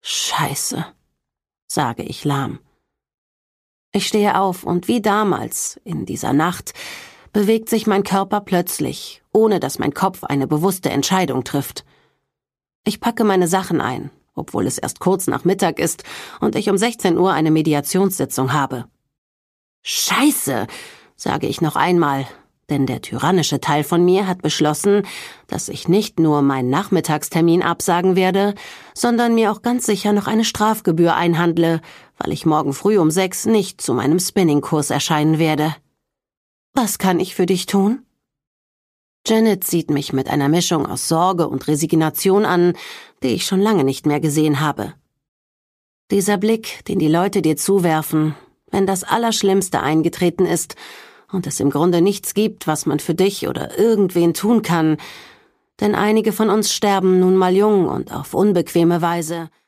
Scheiße, sage ich lahm. Ich stehe auf und wie damals, in dieser Nacht, bewegt sich mein Körper plötzlich, ohne dass mein Kopf eine bewusste Entscheidung trifft. Ich packe meine Sachen ein, obwohl es erst kurz nach Mittag ist und ich um 16 Uhr eine Mediationssitzung habe. Scheiße, sage ich noch einmal, denn der tyrannische Teil von mir hat beschlossen, dass ich nicht nur meinen Nachmittagstermin absagen werde, sondern mir auch ganz sicher noch eine Strafgebühr einhandle, weil ich morgen früh um 6 nicht zu meinem Spinningkurs erscheinen werde. Was kann ich für dich tun? Janet sieht mich mit einer Mischung aus Sorge und Resignation an, die ich schon lange nicht mehr gesehen habe. Dieser Blick, den die Leute dir zuwerfen, wenn das Allerschlimmste eingetreten ist und es im Grunde nichts gibt, was man für dich oder irgendwen tun kann, denn einige von uns sterben nun mal jung und auf unbequeme Weise,